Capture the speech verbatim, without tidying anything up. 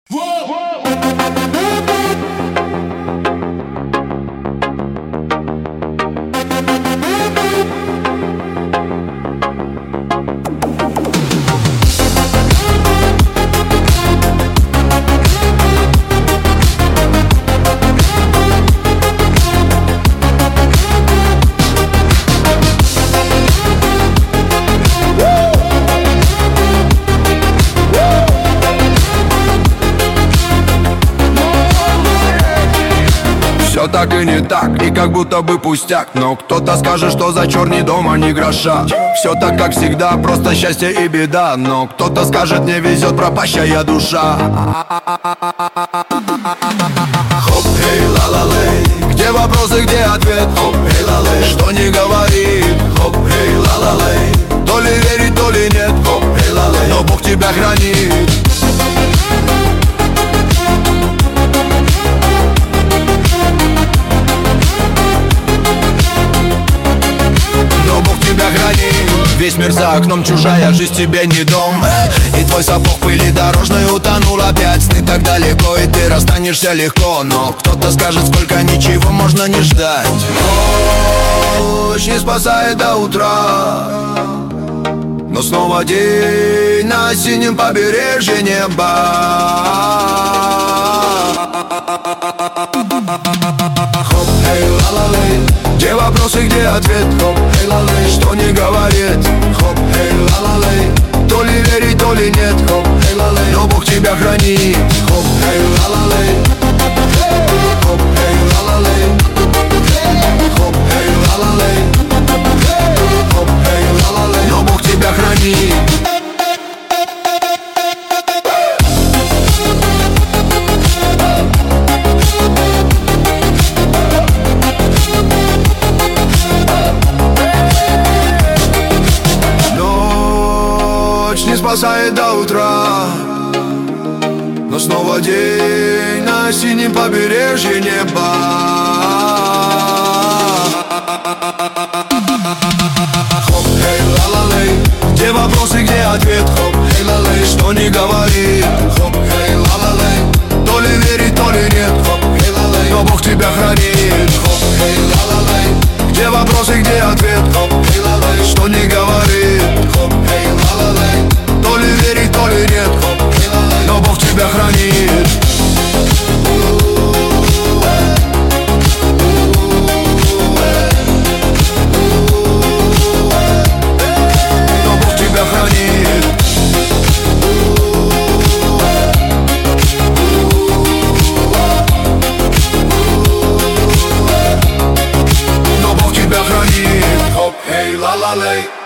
Все так и не так, и как будто бы пустяк. Но кто-то скажет, что за черный дом, а не гроша. Все так, как всегда, просто счастье и беда. Но кто-то скажет, не везет пропащая душа. Хоп, эй, ла-ла-лей, где вопросы, где ответ? Хоп, эй, ла-лей, что не говорит? Хоп, эй, ла-ла-лей, то ли верить, то ли нет. Хоп, эй, ла-лей, но Бог тебя хранит. Весь мир за окном, чужая жизнь тебе не дом. И твой сапог пыли дорожной утонул опять. Сны так далеко, и ты расстанешься легко. Но кто-то скажет, сколько ничего можно не ждать. Ночь не спасает до утра, но снова день на синем побережье неба. Хоп, эй, ла-ла-лей, где вопросы, где ответ? Хоп, эй, ла-лей, что не говорит? Хоп, эй, ла-ла-лей, то ли верить, то ли нет. Хоп, эй, ла-лей, но Бог тебя хранит. Хоп, эй, ла-ла-лей, хоп, эй, ла-ла-лей, хоп, эй, ла-ла-лей, хоп, эй, ла-ла-лей, но Бог тебя хранит. Не спасает до утра, но снова день на синем побережье неба. Хоп, эй, ла-ла-лей, где вопросы, где ответ? Хоп, эй, ла-лей, что не говорит? Хоп, эй, ла-ла-лей, то ли верить, то ли нет. Хоп, эй, ла-лей, но Бог тебя хранит. Хоп, эй, ла-ла-лей, где вопросы, где ответ? Хоп, эй, ла-лей, что не говорит? Хоп, эй, ла-ла-лей, то ли верить, то ли нет. Хоп, эй, ла-лей, но Бог тебя хранит. Но Бог тебя хранит. Но Бог тебя хранит. Хоп, эй, ла-ла-лей.